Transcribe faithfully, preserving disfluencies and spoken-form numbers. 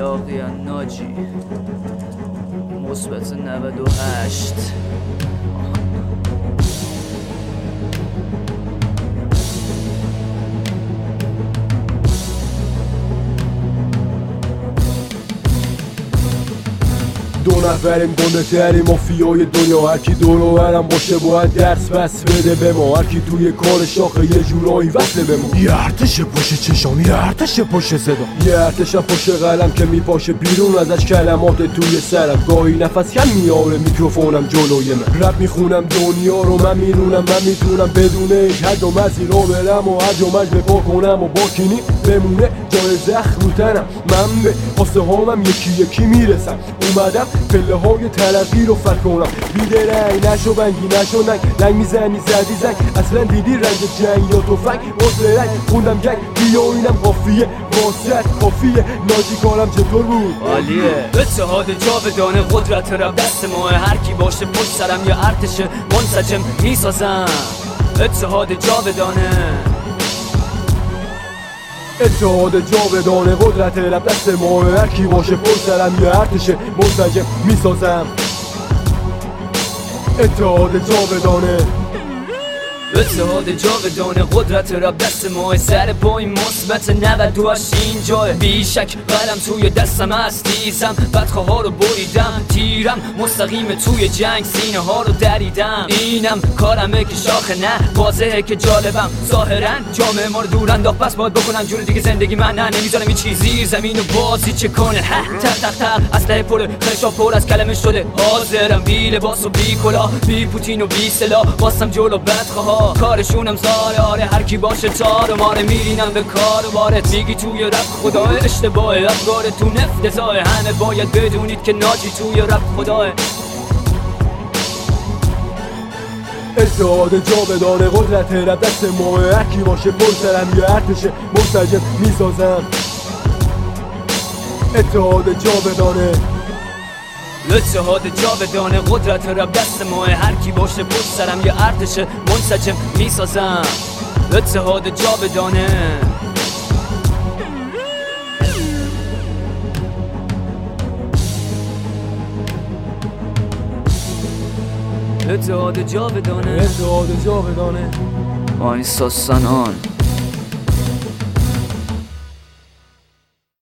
یاقی ناجی مثبت نود و هشت. دو نفریم گنده ترین مافیای دنیا، هرکی دورو برم باشه باید درس بس بده به ما، هرکی توی کار شاخه یه جورایی وصله به ما. یه ارتش پشت چشام، یه ارتش پشت صدا، یه ارتشم پشت قلم که میپاشه بیرون ازش کلمات توی سرم، گاهی نفس کم میاره میکروفونم جلوی من، رپ میخونم دنیا رو من میرونم، من میتونم بدون هیچ حد و مرزی رو برم و هر جا مجد بپا کنم و با کینی بمونه جای زخم رو تنم، من به خواسته هامم یکی یکی میرسم، اومدم پله های ترقی رو فتح کنم، بیده رنگ نشو بنگی نشو ننگ، لنگ میزنی زدی زنگ، اصلا دیدی رنگ جنگ یا توفنگ، عذر رنگ خوندم گنگ، بیا اینم قافیه واسط کافیه، ناجی کارم چطور بود؟ عالیه. اتحاد جاودانه قدرت رب دست ماه، هر کی باشه پشت سرم یا ارتش منسجم میسازم. اتحاد جاودانه اتحاد جاودانه قدرت رب دست ماه، هر کی باشه پشت سرم یا ارتش منسجم میسازم. اتحاد جاودانه اتحاد جاودانه قدرت رب دست ماه، سر پای مثبت نود و هشت اینجاه، بیشک قلم توی دستم هست تیزم، بدخواه ها رو بریدم تیرم مستقیم توی جنگ سینه ها رو دریدم، اینم کارمه که شاخه نه واضحه که جالبم، ظاهرا جامعه ما رو دور انداخت پس باید بکنم جور دیگه زندگی من نه نمیذارم این چیزی زمین و بازی چه کنه، ها تق تق تق اسلحه پر خشا پر از کلمه شده، حاضرم بی لباس و بی کلاه بی پوتین و بی سلاح باستم جلو بدخواه کارشونم زاره، آره هر کی باشه تار و ماره میرینم به کار و بارت، میگی توی رپ خداه اشتباه افکارتون افتضاح، همه باید بدونید که ناجی توی رپ خداه. اتحاد جاودانه قدرت رب دست ماه، هر کی باشه پشت سرم یا ارتش منسجم میسازم. اتحاد جاودانه اتحاد جاودانه قدرت رب دست ماه، هر کی باشه پشت سرم یا ارتش منسجم میسازم. اتحاد جاودانه اتحاد جاودانه اتحاد جاودانه آین ساسانان